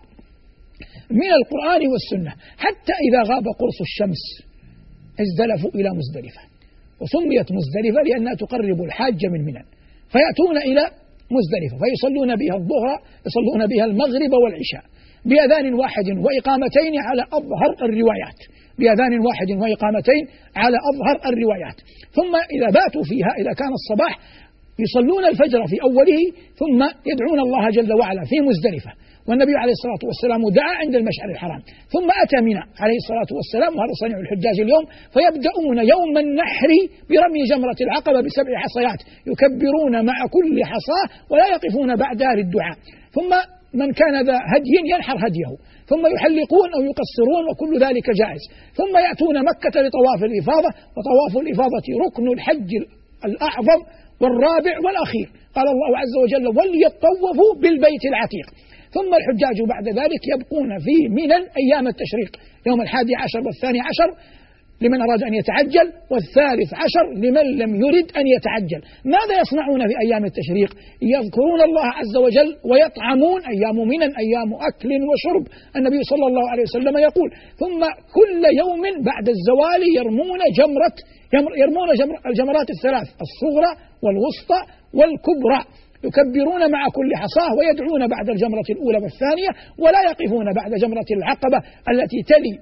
من القرآن والسنة. حتى إذا غاب قرص الشمس ازدلفوا إلى مزدلفة، وسميت مزدلفة لأنها تقرب الحاج من منى، فيأتون إلى مزدلفة فيصلون بها الظهر يصلون بها المغرب والعشاء بأذان واحد وإقامتين على أظهر الروايات بأذان واحد وإقامتين على أظهر الروايات ثم إذا باتوا فيها إذا كان الصباح يصلون الفجر في أوله ثم يدعون الله جل وعلا في مزدلفة، والنبي عليه الصلاة والسلام دعا عند المشعر الحرام، ثم أتى منى عليه الصلاة والسلام، وهذا صنيع الحجاج اليوم، فيبدأون يوم النحر برمي جمرة العقبة بسبع حصيات يكبرون مع كل حصاة ولا يقفون بعدها للدعاء، ثم من كان ذا هدي ينحر هديه، ثم يحلقون أو يقصرون وكل ذلك جائز، ثم يأتون مكة لطواف الإفاضة، وطواف الإفاضة ركن الحج الأعظم والرابع والأخير، قال الله عز وجل وليطوفوا بالبيت العتيق. ثم الحجاج بعد ذلك يبقون في منى أيام التشريق، يوم الحادي عشر والثاني عشر لمن أراد أن يتعجل، والثالث عشر لمن لم يرد أن يتعجل. ماذا يصنعون في أيام التشريق؟ يذكرون الله عز وجل ويطعمون. أيام منى أيام أكل وشرب، النبي صلى الله عليه وسلم يقول ثم كل يوم بعد الزوال يرمون جمرة يرمون جمر الجمرات الثلاث الصغرى والوسطى والكبرى، يكبرون مع كل حصاه ويدعون بعد الجمرة الأولى والثانية، ولا يقفون بعد جمرة العقبة التي تلي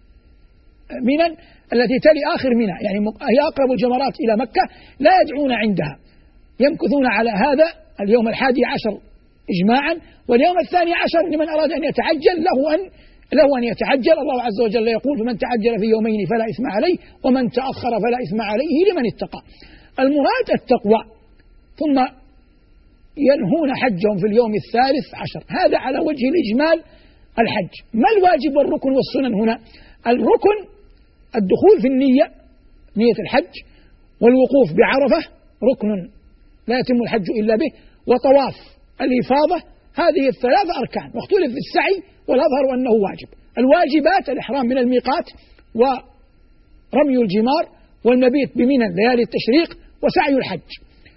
منى التي تلي آخر منى، يعني هي أقرب الجمرات إلى مكة، لا يدعون عندها، يمكثون على هذا اليوم الحادي عشر إجماعا، واليوم الثاني عشر لمن أراد أن يتعجل له أن له أن يتعجل. الله عز وجل يقول فمن تعجل في يومين فلا إثم عليه ومن تأخر فلا إثم عليه لمن اتقى. المراد التقوى. ثم ينهون حجهم في اليوم الثالث عشر، هذا على وجه الإجمال الحج. ما الواجب والركن والسنن هنا؟ الركن الدخول في النية، نية الحج، والوقوف بعرفة ركن لا يتم الحج إلا به، وطواف الإفاضة، هذه الثلاثة أركان، واختلف في السعي والأظهر أنه واجب. الواجبات الإحرام من الميقات ورمي الجمار والمبيت بمنى ليالي التشريق وسعي الحج.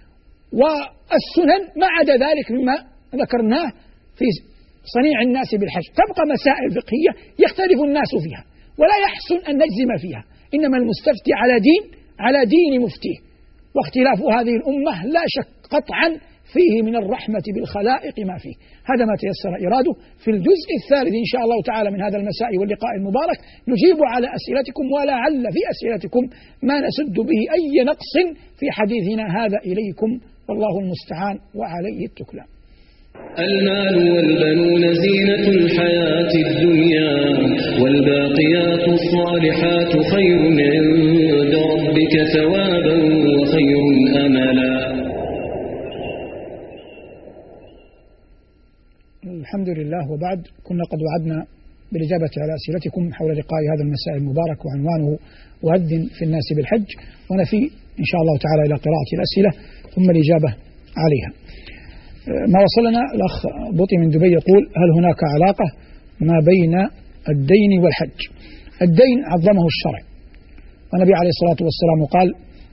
والسنن ما عدا ذلك مما ذكرناه في صنيع الناس بالحج. تبقى مسائل فقهية يختلف الناس فيها ولا يحسن أن نجزم فيها، إنما المستفتي على دين على دين مفتيه، واختلاف هذه الأمة لا شك قطعا فيه من الرحمة بالخلائق ما فيه. هذا ما تيسر إراده. في الجزء الثالث إن شاء الله تعالى من هذا المساء واللقاء المبارك نجيب على أسئلتكم، ولعل في أسئلتكم ما نسد به أي نقص في حديثنا هذا إليكم، والله المستعان وعليه التكلان. المال والبنون زينة الحياة الدنيا والباقيات الصالحات خير عند ربك ثوابا وخير أملا. الحمد لله. وبعد، كنا قد وعدنا بالإجابة على أسئلتكم حول لقاء هذا المساء المبارك، وعنوانه وأذن في الناس بالحج، ونفي إن شاء الله تعالى إلى قراءة الأسئلة ثم الإجابة عليها. ما وصلنا الأخ بطي من دبي يقول: هل هناك علاقة ما بين الدين والحج؟ الدين عظمه الشرع، والنبي عليه الصلاة والسلام قال: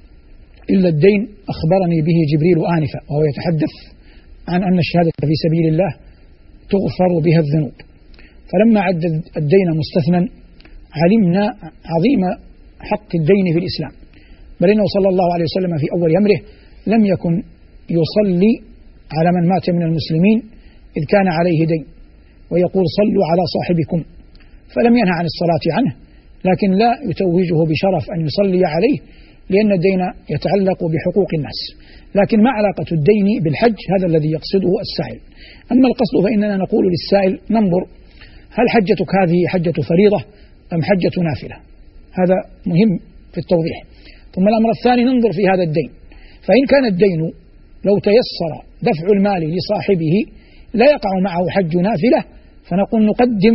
إلا الدين أخبرني به جبريل آنفا، وهو يتحدث عن أن الشهادة في سبيل الله تغفر بها الذنوب. فلما عد الدين مستثنى علمنا عظيم حق الدين في الإسلام، بل إنه صلى الله عليه وسلم في أول أمره لم يكن يصلي على من مات من المسلمين إذ كان عليه دين، ويقول: صلوا على صاحبكم، فلم ينهى عن الصلاة عنه، لكن لا يتوجه بشرف أن يصلي عليه، لأن الدين يتعلق بحقوق الناس. لكن ما علاقة الدين بالحج؟ هذا الذي يقصده السائل. أما القصد فإننا نقول للسائل: ننظر هل حجتك هذه حجة فريضة أم حجة نافلة؟ هذا مهم في التوضيح. ثم الأمر الثاني ننظر في هذا الدين، فإن كان الدين لو تيسر دفع المال لصاحبه لا يقع معه حج نافلة، فنقول نقدم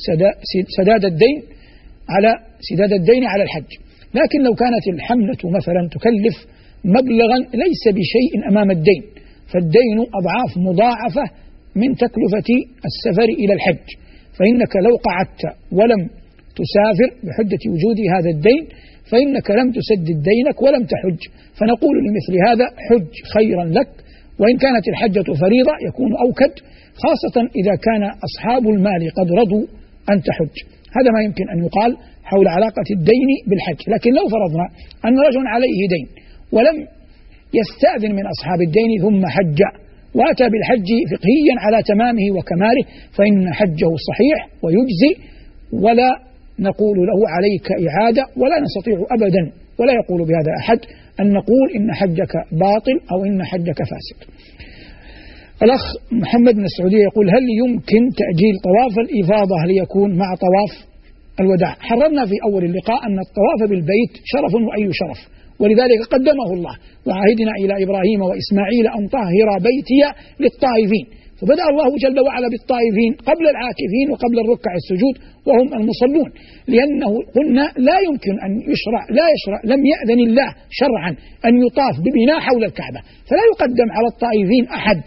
سداد الدين على سداد الدين على الحج. لكن لو كانت الحملة مثلا تكلف مبلغا ليس بشيء أمام الدين، فالدين أضعاف مضاعفة من تكلفة السفر إلى الحج، فإنك لو قعدت ولم تسافر بحجة وجود هذا الدين فإنك لم تسدد دينك ولم تحج. فنقول لمثل هذا: حج خيرا لك، وإن كانت الحجة فريضة يكون أوكد، خاصة إذا كان أصحاب المال قد رضوا أن تحج. هذا ما يمكن أن يقال حول علاقة الدين بالحج. لكن لو فرضنا أن رجل عليه دين ولم يستأذن من أصحاب الدين ثم حج وأتى بالحج فقهيا على تمامه وكماله، فإن حجه صحيح ويجزي، ولا نقول له عليك إعادة، ولا نستطيع أبدا، ولا يقول بهذا أحد، أن نقول إن حجك باطل أو إن حجك فاسد. الأخ محمد من السعودية يقول: هل يمكن تأجيل طواف الإفاضة ليكون مع طواف الوداع؟ حررنا في أول اللقاء أن الطواف بالبيت شرف وأي شرف، ولذلك قدمه الله: وعهدنا إلى إبراهيم وإسماعيل أن طهر بيتي للطائفين. فبدأ الله جل وعلا بالطائفين قبل العاكفين وقبل الركع السجود وهم المصلون، لأنه قلنا لا يمكن أن يشرع لا يشرع لم يأذن الله شرعا أن يطاف ببناء حول الكعبة، فلا يقدم على الطائفين أحد.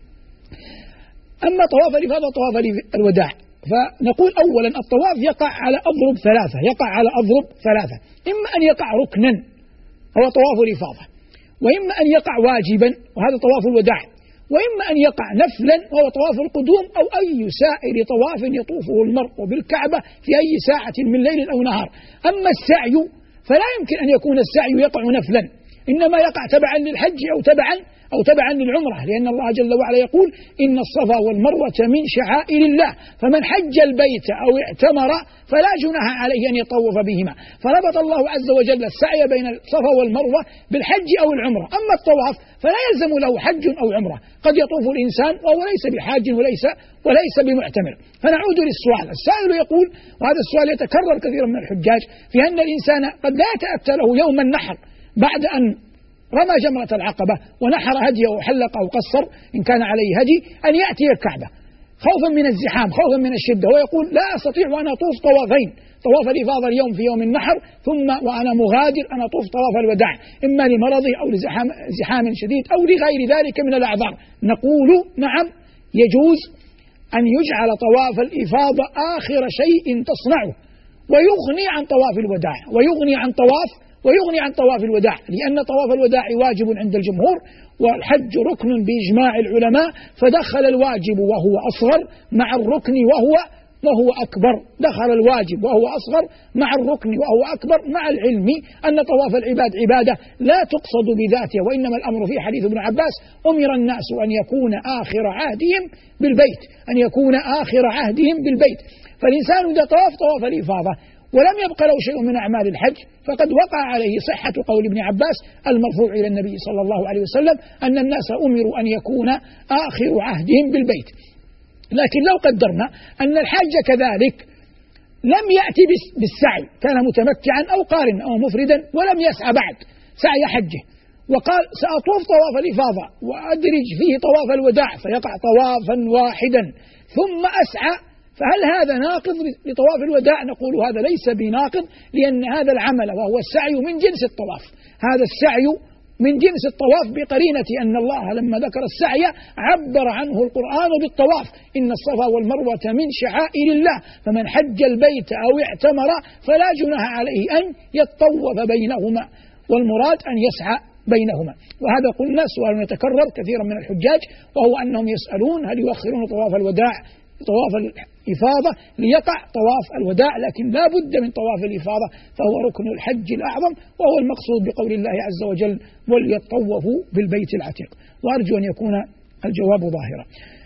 أما طواف الإفاضة طواف الوداع، فنقول أولا الطواف يقع على أضرب ثلاثة يقع على أضرب ثلاثة إما أن يقع ركنا هو طواف الإفاضة، وإما أن يقع واجبا وهذا طواف الوداع، وإما أن يقع نفلا وهو طواف القدوم، أو أي سائر طواف يطوفه المرء بالكعبة في أي ساعة من ليل أو نهار. أما السعي فلا يمكن أن يكون السعي يقع نفلا، إنما يقع تبعا للحج أو تبعا أو تبعا للعمرة، لأن الله جل وعلا يقول: إن الصفا والمروة من شعائر الله، فمن حج البيت أو اعتمر فلا جناح عليه أن يطوف بهما. فربط الله عز وجل السعي بين الصفا والمروة بالحج أو العمرة. أما الطواف فلا يلزم له حج أو عمرة، قد يطوف الإنسان وهو ليس بحاج وليس وليس بمعتمر. فنعود للسؤال، السائل يقول، وهذا السؤال يتكرر كثيرا من الحجاج، في أن الإنسان قد لا يتأتى له يوم النحر بعد أن رمى جمرة العقبة ونحر هديه وحلق أو قصر إن كان عليه هدي أن يأتي الكعبة خوفا من الزحام خوفا من الشدة، ويقول: لا أستطيع أن أطوف طوافين، طواف الإفاضة اليوم في يوم النحر ثم وأنا مغادر أن أطوف طواف الوداع، إما لمرضي أو لزحام زحام شديد أو لغير ذلك من الأعذار. نقول: نعم، يجوز أن يجعل طواف الإفاضة آخر شيء تصنعه، ويغني عن طواف الوداع ويغني عن طواف ويغني عن طواف الوداع، لأن طواف الوداع واجب عند الجمهور، والحج ركن بإجماع العلماء، فدخل الواجب وهو أصغر مع الركن وهو وهو أكبر، دخل الواجب وهو أصغر مع الركن وهو أكبر، مع العلم أن طواف العباد عبادة لا تقصد بذاتها، وإنما الأمر في حديث ابن عباس: أمر الناس أن يكون آخر عهدهم بالبيت أن يكون آخر عهدهم بالبيت. فالإنسان إذا طواف طواف الإفاضة ولم يبق له شيء من أعمال الحج فقد وقع عليه صحة قول ابن عباس المرفوع إلى النبي صلى الله عليه وسلم أن الناس أمروا أن يكون آخر عهدهم بالبيت. لكن لو قدرنا أن الحاج كذلك لم يأتي بالسعي، كان متمتعا أو قارنا أو مفردا ولم يسعى بعد سعي حجه، وقال: سأطوف طواف الإفاضة وأدرج فيه طواف الوداع، فيقع طوافا واحدا ثم أسعى فهل هذا ناقض لطواف الوداع؟ نقول هذا ليس بناقض، لأن هذا العمل وهو السعي من جنس الطواف، هذا السعي من جنس الطواف بقرينة أن الله لما ذكر السعي عبر عنه القرآن بالطواف، إن الصفا والمروة من شعائر الله فمن حج البيت أو اعتمر فلا جناح عليه أن يطوف بينهما، والمراد أن يسعى بينهما. وهذا قلنا سؤال يتكرر كثيرا من الحجاج، وهو أنهم يسألون هل يؤخرون طواف الوداع طواف الإفاضة ليقع طواف الوداع، لكن لا بد من طواف الإفاضة فهو ركن الحج الأعظم، وهو المقصود بقول الله عز وجل وليطوفوا بالبيت العتيق. وأرجو أن يكون الجواب ظاهرا.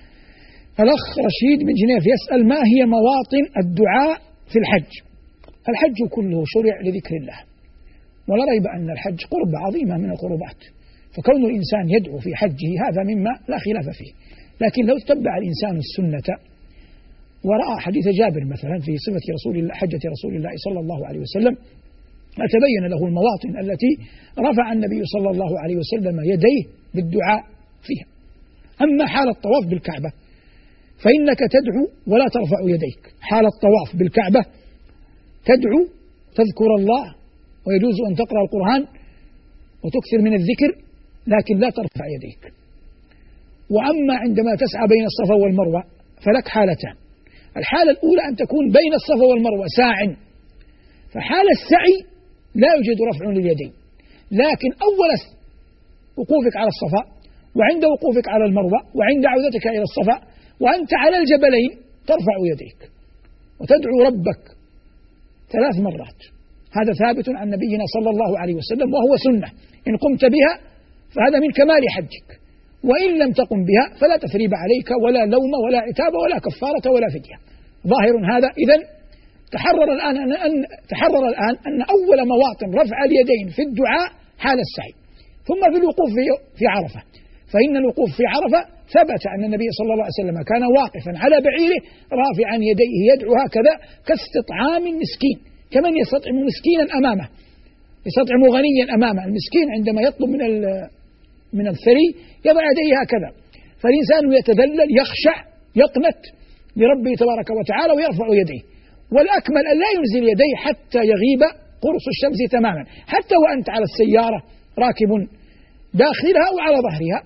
الأخ رشيد بن جنيف يسأل ما هي مواطن الدعاء في الحج؟ الحج كله شرع لذكر الله، ولا ريب أن الحج قربة عظيمة من القربات، فكون الإنسان يدعو في حجه هذا مما لا خلاف فيه. لكن لو تتبع الإنسان السنة ورأى حديث جابر مثلا في صفة رسول الله حجة رسول الله صلى الله عليه وسلم أتبين له المواطن التي رفع النبي صلى الله عليه وسلم يديه بالدعاء فيها. أما حال الطواف بالكعبة فإنك تدعو ولا ترفع يديك. حال الطواف بالكعبة تدعو تذكر الله، ويجوز أن تقرأ القرآن وتكثر من الذكر، لكن لا ترفع يديك. وأما عندما تسعى بين الصفا والمروة فلك حالتان. الحالة الأولى أن تكون بين الصفا والمروة ساع، فحال السعي لا يوجد رفع لليدين، لكن أول وقوفك على الصفا وعند وقوفك على المروة وعند عودتك إلى الصفا وأنت على الجبلين ترفع يديك وتدعو ربك ثلاث مرات. هذا ثابت عن نبينا صلى الله عليه وسلم، وهو سنة إن قمت بها فهذا من كمال حجك، وإن لم تقم بها فلا تثريب عليك ولا لوم ولا عتاب ولا كفارة ولا فدية. ظاهر هذا. إذن تحرر الآن أن تحرر الآن أن أول مواطن رفع اليدين في الدعاء حال السعي، ثم في الوقوف في عرفة، فإن الوقوف في عرفة ثبت أن النبي صلى الله عليه وسلم كان واقفا على بعيره رافعا يديه يدعو هكذا كاستطعام مسكين، كمن يستطعم مسكينا أمامه، يستطعم غنيا أمامه. المسكين عندما يطلب من من الثري يضع يديه هكذا، فالإنسان يتذلل يخشع يقنت لربه تبارك وتعالى ويرفع يديه. والأكمل أن لا ينزل يديه حتى يغيب قرص الشمس تماما، حتى وأنت على السيارة راكب داخلها وعلى ظهرها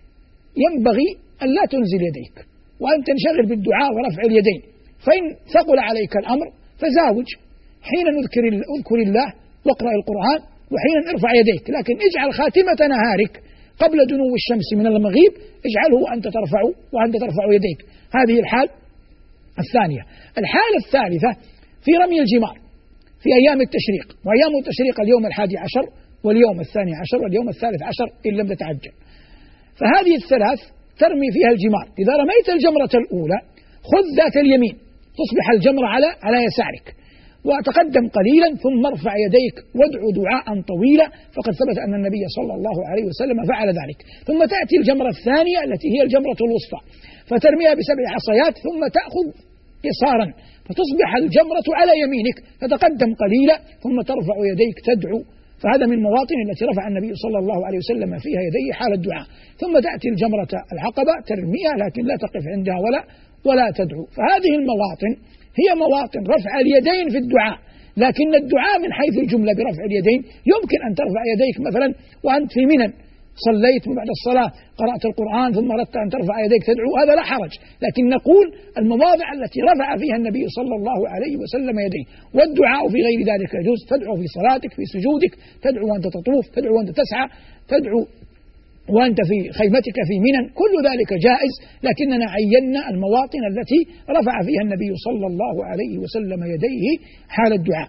ينبغي أن لا تنزل يديك وأن تنشغل بالدعاء ورفع اليدين. فإن ثقل عليك الأمر فزاوج، حين نذكر اذكر الله واقرأ القرآن، وحين ارفع يديك، لكن اجعل خاتمة نهارك قبل دنو الشمس من المغيب اجعله وأنت ترفع وأنت ترفع يديك. هذه الحال الثانية. الحالة الثالثة في رمي الجمار في أيام التشريق، وأيام التشريق اليوم الحادي عشر واليوم الثاني عشر واليوم الثالث عشر إن لم تتعجل. فهذه الثلاث ترمي فيها الجمار. إذا رميت الجمرة الأولى خذ ذات اليمين تصبح الجمرة على على يسارك، وتقدم قليلا ثم ارفع يديك وادعو دعاء طويلا، فقد ثبت أن النبي صلى الله عليه وسلم فعل ذلك. ثم تأتي الجمرة الثانية التي هي الجمرة الوسطى فترميها بسبع عصيات ثم تأخذ يسارا فتصبح الجمرة على يمينك، تتقدم قليلا ثم ترفع يديك تدعو. فهذا من مواطن التي رفع النبي صلى الله عليه وسلم فيها يديه حال الدعاء. ثم تأتي الجمرة العقبة ترميها لكن لا تقف عندها ولا ولا تدعو. فهذه المواطن هي مواطن رفع اليدين في الدعاء، لكن الدعاء من حيث الجملة برفع اليدين يمكن أن ترفع يديك مثلا وأنت في منى صليت وبعد الصلاة قرأت القرآن ثم أردت أن ترفع يديك تدعو، هذا لا حرج. لكن نقول المواضع التي رفع فيها النبي صلى الله عليه وسلم يديه، والدعاء في غير ذلك يجوز. تدعو في صلاتك في سجودك، تدعو وأنت تطوف، تدعو وأنت تسعى، تدعو وأنت في خيمتك في منى، كل ذلك جائز. لكننا عينا المواطن التي رفع فيها النبي صلى الله عليه وسلم يديه حال الدعاء.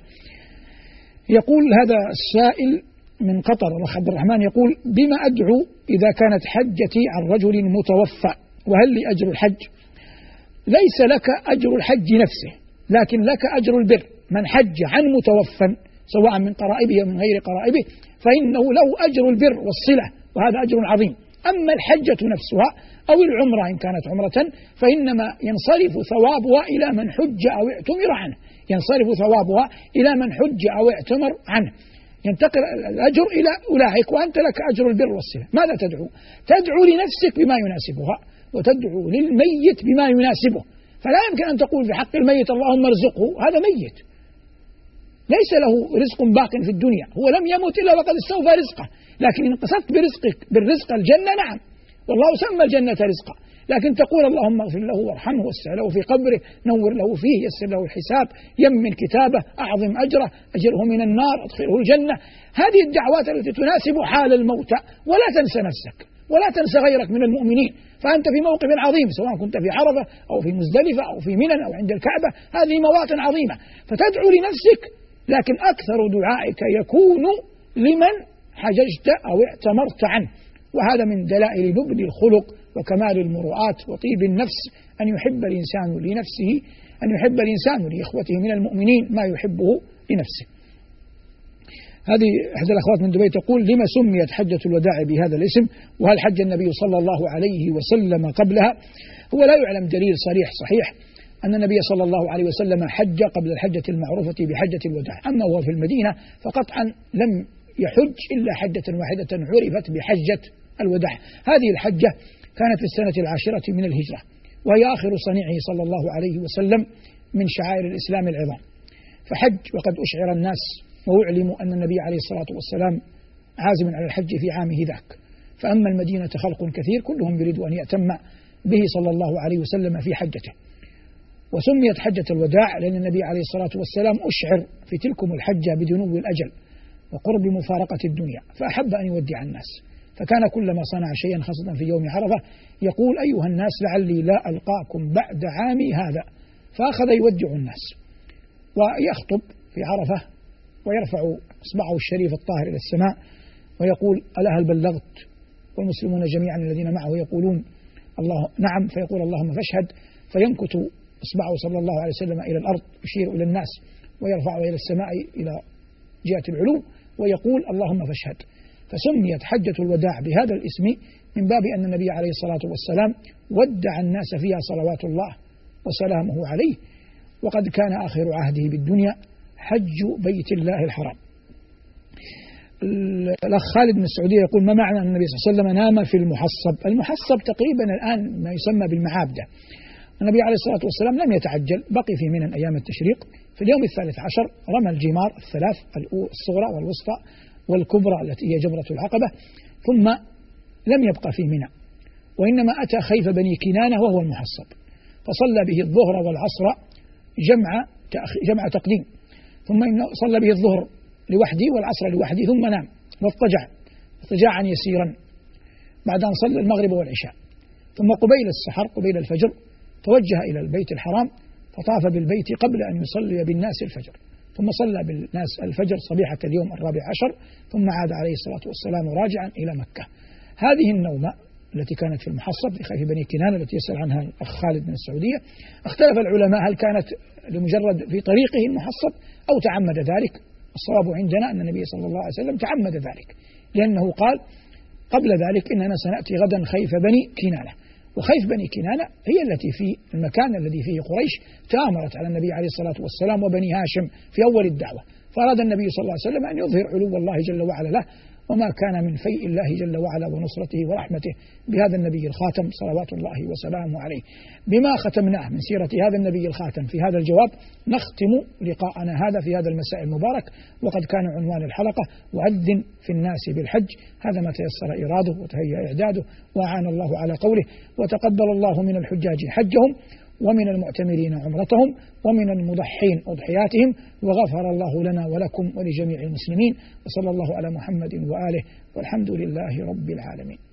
يقول هذا السائل من قطر الأخ عبد الرحمن يقول بما أدعو إذا كانت حجتي عن رجل متوفى وهل لي أجر الحج؟ ليس لك أجر الحج نفسه، لكن لك أجر البر. من حج عن متوفى سواء من قرائبه أو من غير قرائبه فإنه له أجر البر والصلة، وهذا أجر عظيم. أما الحجة نفسها أو العمرة إن كانت عمرة فإنما ينصرف ثوابها إلى من حج أو اعتمر عنه، ينصرف ثوابها إلى من حج أو اعتمر عنه، ينتقل الأجر إلى أولئك وأنت لك أجر البر والصلة. ماذا تدعو؟ تدعو لنفسك بما يناسبها، وتدعو للميت بما يناسبه. فلا يمكن أن تقول في حق الميت اللهم ارزقه، هذا ميت ليس له رزق باق في الدنيا، هو لم يمت إلا وقد استوفى رزقه. لكن إن قصدت برزقك بالرزق الجنة نعم، والله سمى الجنة رزقا، لكن تقول اللهم اغفر له وارحمه واسع له في قبره، نور له فيه، يسر له الحساب، يمن كتابه، أعظم أجره، أجره من النار، أدخله الجنة. هذه الدعوات التي تناسب حال الموتى. ولا تنسى نفسك ولا تنسى غيرك من المؤمنين، فأنت في موقف عظيم، سواء كنت في عرفة أو في مزدلفة أو في منى أو عند الكعبة، هذه مواطن عظيمة، فتدعو لنفسك، لكن أكثر دعائك يكون لمن حججت أو اعتمرت عنه. وهذا من دلائل لبن الخلق وكمال المروءات وطيب النفس، أن يحب الإنسان لنفسه، أن يحب الإنسان لإخوته من المؤمنين ما يحبه لنفسه. هذه إحدى الأخوات من دبي تقول: لما سميت حجة الوداع بهذا الاسم؟ وهل حج النبي صلى الله عليه وسلم قبلها؟ هو لا يعلم دليل صريح صحيح أن النبي صلى الله عليه وسلم حج قبل الحجة المعروفة بحجة الوداع. أما هو في المدينة فقطعا لم يحج إلا حجة واحدة عرفت بحجة الوداع. هذه الحجة كانت في السنة العاشرة من الهجرة، وهي آخر صنيعه صلى الله عليه وسلم من شعائر الإسلام العظام، فحج وقد أشعر الناس وأعلموا أن النبي عليه الصلاة والسلام عازم على الحج في عامه ذاك. فأما المدينة خلق كثير كلهم يريد أن يأتم به صلى الله عليه وسلم في حجته. وسميت حجة الوداع لأن النبي عليه الصلاة والسلام أشعر في تلكم الحجة بدنو الأجل وقرب مفارقة الدنيا، فأحب أن يودع الناس، فكان كلما صنع شيئا خاصة في يوم عرفة يقول: أيها الناس لعلي لا ألقاكم بعد عامي هذا، فأخذ يودع الناس ويخطب في عرفة ويرفع إصبعه الشريف الطاهر إلى السماء ويقول: ألا هل بلغت؟ والمسلمون جميعا الذين معه يقولون: الله نعم، فيقول: اللهم فاشهد، فينكت إصبعه صلى الله عليه وسلم إلى الأرض يشير إلى الناس ويرفعه إلى السماء إلى جهة العلو ويقول: اللهم فاشهد. فسميت حجة الوداع بهذا الاسم من باب أن النبي عليه الصلاة والسلام ودع الناس فيها صلوات الله وسلامه عليه، وقد كان آخر عهده بالدنيا حج بيت الله الحرام. الأخ خالد من السعودية يقول: ما معنى أن النبي صلى الله عليه وسلم نام في المحصب؟ المحصب تقريبا الآن ما يسمى بالمعابدة. النبي عليه الصلاة والسلام لم يتعجل، بقي في منى أيام التشريق. في اليوم الثالث عشر رمى الجمار الثلاث، الصغرى والوسطى والكبرى التي هي جمرة العقبة، ثم لم يبقى في منى، وإنما أتى خيف بني كنانة وهو المحصب، فصلى به الظهر والعصر جمع جمع تقديم، ثم صلى به الظهر لوحده والعصر لوحده، ثم نام واضطجع اضطجاعا يسيرا بعد أن صلى المغرب والعشاء، ثم قبيل السحر قبيل الفجر توجه إلى البيت الحرام فطاف بالبيت قبل أن يصلي بالناس الفجر، ثم صلى بالناس الفجر صبيحة اليوم الرابع عشر، ثم عاد عليه الصلاة والسلام راجعا إلى مكة. هذه النومة التي كانت في المحصب في خيف بني كنانة التي يسأل عنها الأخ خالد من السعودية، اختلف العلماء هل كانت لمجرد في طريقه المحصب أو تعمد ذلك. الصواب عندنا أن النبي صلى الله عليه وسلم تعمد ذلك، لأنه قال قبل ذلك: إننا سنأتي غدا خيف بني كنانة. وخيف بني كنانة هي التي في المكان الذي فيه قريش تآمرت على النبي عليه الصلاة والسلام وبني هاشم في أول الدعوة، فأراد النبي صلى الله عليه وسلم أن يظهر علو الله جل وعلا له وما كان من فيء الله جل وعلا ونصرته ورحمته بهذا النبي الخاتم صلوات الله وسلامه عليه. بما ختمناه من سيرة هذا النبي الخاتم في هذا الجواب نختم لقاءنا هذا في هذا المساء المبارك، وقد كان عنوان الحلقة: وأذن في الناس بالحج. هذا ما تيسر إراده وتهيأ إعداده، وأعان الله على قوله، وتقبل الله من الحجاج حجهم ومن المعتمرين عمرتهم ومن المضحين أضحياتهم، وغفر الله لنا ولكم ولجميع المسلمين، وصلى الله على محمد وآله، والحمد لله رب العالمين.